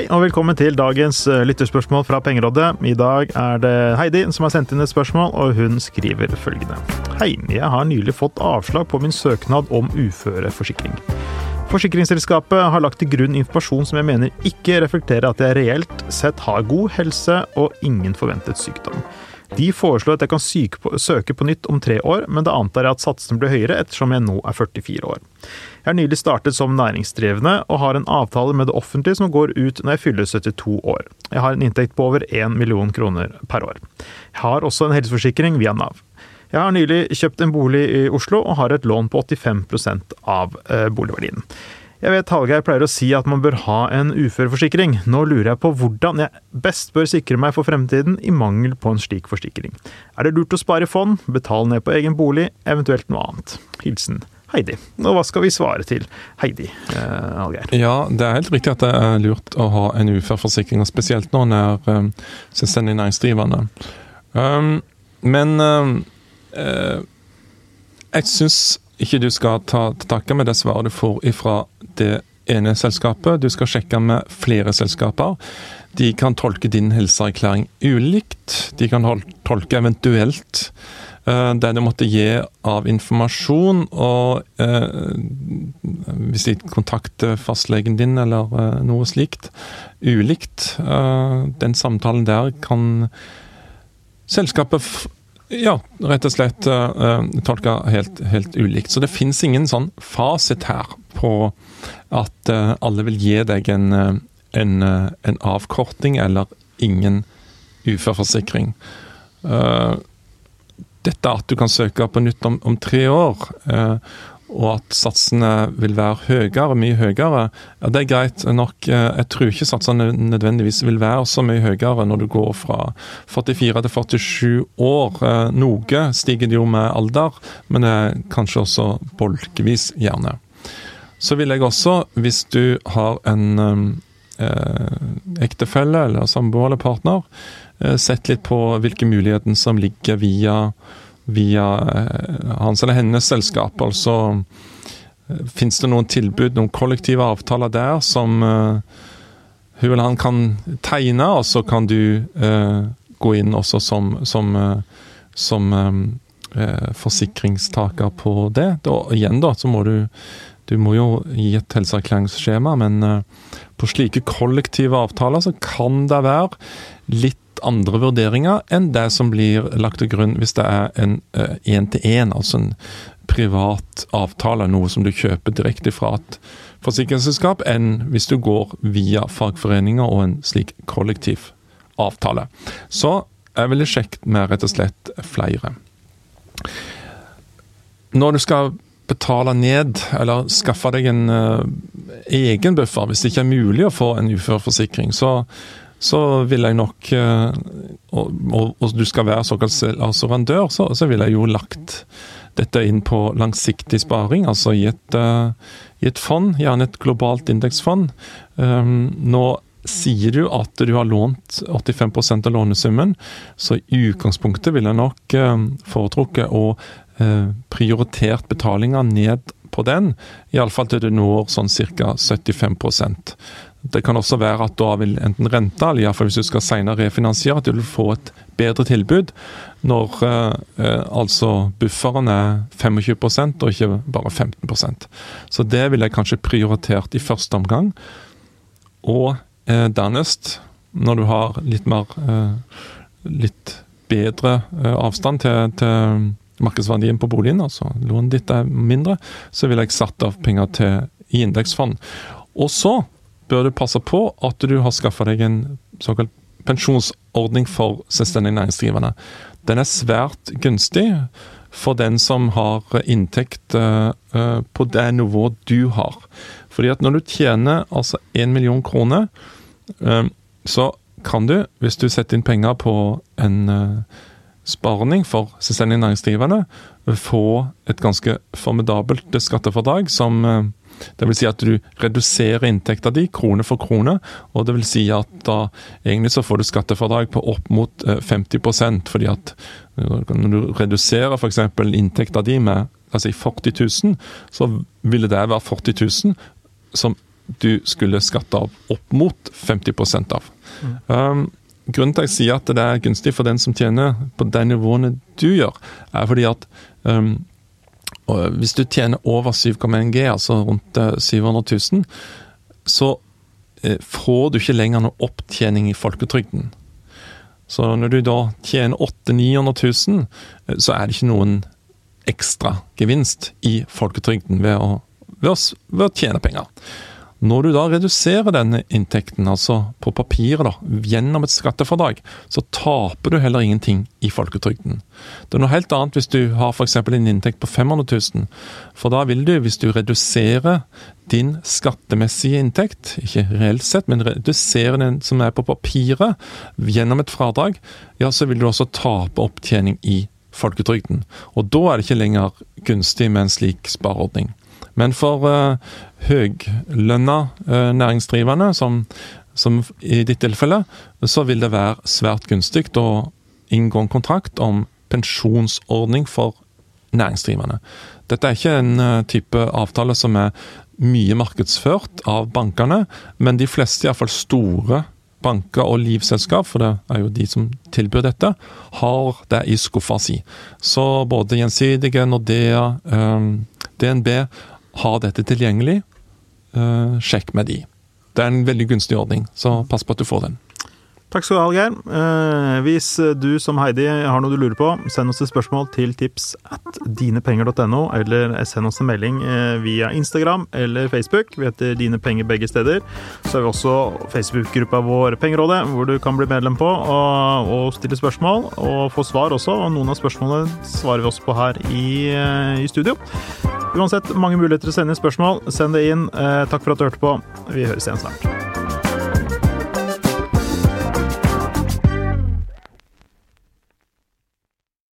og velkommen til dagens lytterspørsmål fra Pengerådet. I dag det Heidi som har sendt inn et spørsmål, og hun skriver følgende. Hei, jeg har nylig fått avslag på min søknad om uføreforsikring. Forsikringsselskapet har lagt til grunn informasjon som jeg mener ikke reflekterer at jeg reelt sett har god helse og ingen forventet sykdom. De foreslår at jeg kan søke på nytt om 3 år, men da antar jeg at satsen blir høyere ettersom jeg nå er 44 år. Jeg har nylig startet som næringsdrivende og har en avtale med det offentlige som går ut når jeg fyller 72 år. Jeg har en inntekt på over 1 million kroner per år. Jeg har også en helseforsikring via NAV. Jeg har nylig kjøpt en bolig i Oslo og har et lån på 85% av boligverdien. Jeg vet Hallgeir pleier å si at man bør ha en uføreforsikring. Nå lurer jeg på hvordan jeg best bør sikre meg for fremtiden i mangel på en slik forsikring. Det lurt å spare i fond, betale ned på egen bolig, eventuelt noe annet? Hilsen Heidi. Og hva skal vi svare til Heidi, Hallgeir? Ja, det helt riktig at det lurt å ha en uføreforsikring, og spesielt når man selvstendig næringsdrivende. Men jeg synes ikke du skal ta takke med det svaret du får ifra det ene selskapet. Du skal sjekke med flere selskaper. De kan tolke din helseerklæring ulikt. De kan tolke eventuelt det du måtte gi av informasjon, og hvis de kontakter fastlegen din eller noe slikt ulikt. Den samtalen der kan selskapet rett og slett tolka helt ulikt. Så det finnes ingen sånn fasit her på at alle vil gi deg en avkorting eller ingen uføreforsikring. Dette at du kan søke på nytt om 3 år, og at satsene vil være høyere, mye høyere, det greit nok. Jeg tror ikke satsene nødvendigvis vil være så mye høyere når du går fra 44 til 47 år. Noe stiger det jo med alder, men kanskje også bolkevis gjerne. Så vil jeg også, hvis du har en ektefelle eller samboer eller partner, sett litt på hvilke muligheter som ligger via hans eller hennes selskap. Altså, finnes det noen tilbud, noen kollektive avtaler der som hun eller han kan tegne, og så kan du gå inn også som forsikringstaker på det. Igjen så må du må jo gi et helseerklæringsskjema, men på slike kollektive avtaler så kan det være litt andre vurderinger enn det som blir lagt til grunn hvis det en 1-til-1, altså en privat avtale, noe som du kjøper direkte fra et forsikringsselskap, enn hvis du går via fagforeninger og en slik kollektiv avtale. Så jeg ville sjekket med rett og slett flere. Når du skal betale ned, eller skaffe deg en egen buffer, hvis det ikke mulig å få en uføreforsikring, så vil jeg nok, og du skal være såkalt selvassurandør, så vil jeg jo lagt dette inn på langsiktig sparing, altså i et fond, gjerne et globalt indeksfond. Nå sier du at du har lånt 85% av lånesummen, så i utgangspunktet vil jeg nok foretrukke å prioritert betalinger ned på den, i alle fall til du når sånn cirka 75%. Det kan også være at da vil enten rente, eller i hvert fall hvis du skal senere refinansiere, at du vil få et bedre tilbud når altså bufferen 25% og ikke bare 15%. Så det vil jeg kanskje prioritert i første omgang. Og dernest, når du har litt bedre avstand til markedsverdien på boligen, altså lånet ditt mindre, så vil jeg satt av penger i indeksfond. Og så bør du passe på at du har skaffet deg en såkalt pensjonsordning for selvstendig næringsdrivende. Den svært gunstig for den som har inntekt på det nivået du har. Fordi at når du tjener altså 1 million kroner, så kan du, hvis du setter inn penger på en sparing for selvstendig næringsdrivende, få et ganske formidabelt skattefradrag som det vil si at du reduserer inntekten din krone for krone, og det vil si at da egentlig så får du skattefradrag på opp mot 50%, fordi at når du reduserer for eksempel inntekten din med 40 000, så ville det være 40 000 som du skulle skatte av opp mot 50% av. Grunnen til at jeg sier at det er gunstig for den som tjener på de nivåene du gjør, er fordi at hvis du tjener over 7,1 G, altså rundt 700 000, så får du ikke lenger noe opptjening i folketrygden. Så når du da tjener 800 000-900 000, så er det ikke noen ekstra gevinst i folketrygden ved å tjene penger. Når du da reduserer denne inntekten, altså på papiret da, gjennom et skattefradrag, så taper du heller ingenting i folketrygden. Det er noe helt annet hvis du har for eksempel en inntekt på 500 000, for da vil du, hvis du reduserer din skattemessige inntekt, ikke reelt sett, men reduserer den som er på papiret gjennom et fradrag, ja, så vil du også tape opptjening i folketrygden. Og da er det ikke lenger gunstig med en slik spareordning. Men for høglønna næringsdrivende, som i ditt tilfelle, så vil det være svært gunstig å inngå en kontrakt om pensjonsordning for næringsdrivende. Dette er ikke en type avtale som er mye markedsført av bankene, men de fleste, i hvert fall store banker og livselskap, for det er jo de som tilbyr dette, har det i skuffa si. Så både Gjensidige, Nordea, DNB har dette tilgjengelig. Sjekk med de. Det er en veldig gunstig ordning, så pass på at du får den. Takk skal du ha, Hallgeir. Hvis du som Heidi har noe du lurer på, send oss et spørsmål til tips@dinepenger.no, eller send oss en melding via Instagram eller Facebook. Vi heter Dine Penger begge steder. Så har vi også Facebook-gruppa vår Pengerådet, hvor du kan bli medlem på og stille spørsmål, og få svar også. Og noen av spørsmålene svarer vi også på her i studio. Uansett, mange muligheter til å sende inn spørsmål. Send det inn. Takk for at du hørte på. Vi høres igjen snart.